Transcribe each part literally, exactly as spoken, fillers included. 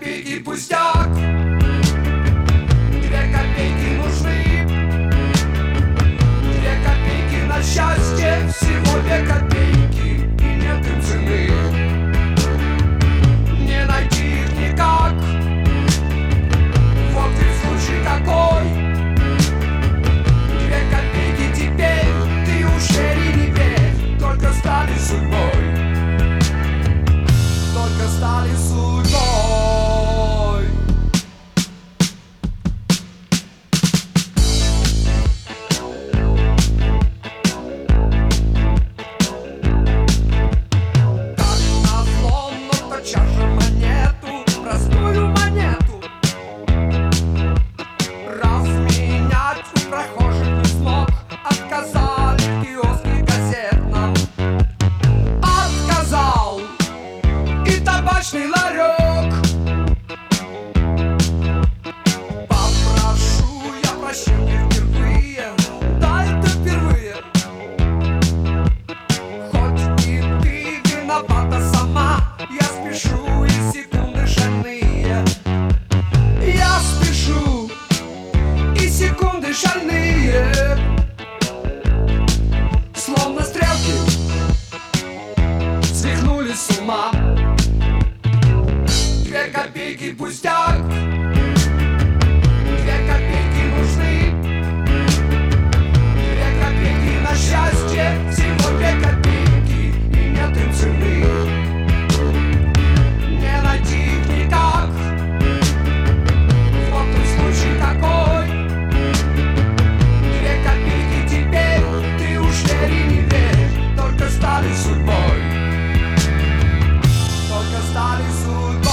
копейки пустяк, две копейки нужны, две копейки на счастье, всего две копейки, и нет им цены. Не найти их никак, вот ведь случай такой. Две копейки теперь, ты уж верь и не верь, только стали судьбой, только стали судьбой. Так назло, но тотчас же монету, простую монету, разменять у прохожих не смог. Отказали в киоске газетном, отказал и табачный ларек. Попрошу я прощения впервые, да это впервые. Хоть и ты виновата сама, я спешу, и секунды шальные. Я спешу, и секунды шальные, словно стрелки свихнули с ума. Две копейки пустяк, две копейки нужны, две копейки на счастье, всего две копейки, и нет им цены. Не найти их никак, вот и случай такой. Две копейки теперь, ты уж верь и не верь, только стали судьбой, только стали судьбой.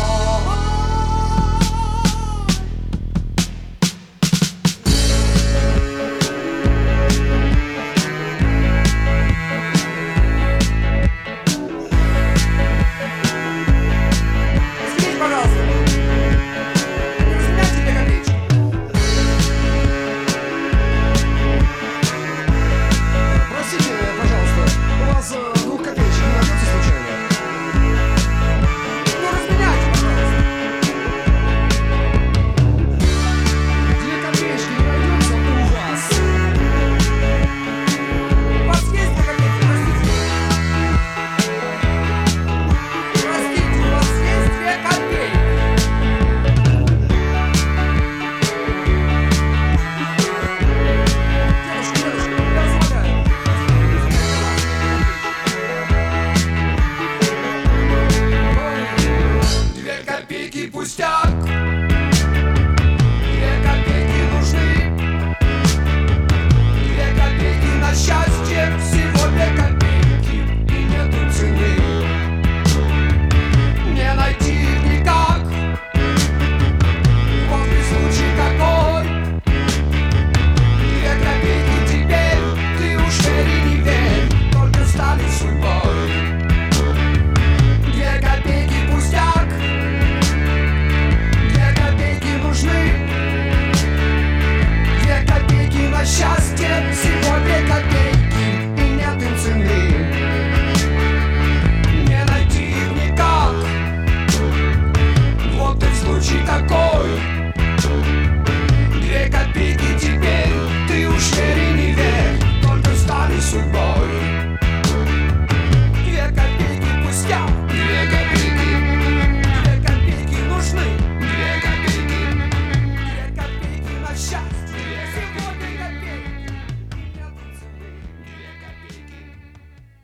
Извините, пожалуйста, не разменяйте две копеечки. Простите, пожалуйста, у вас э, двух копеечек не найдется случайно? Ну разменяйте, пожалуйста. Две копеечки не найдется у вас? У вас есть две копейки? Простите. Простите, у вас есть две копейки? Дедушка, дедушка, я вас умоляю. Две копейки пустяк.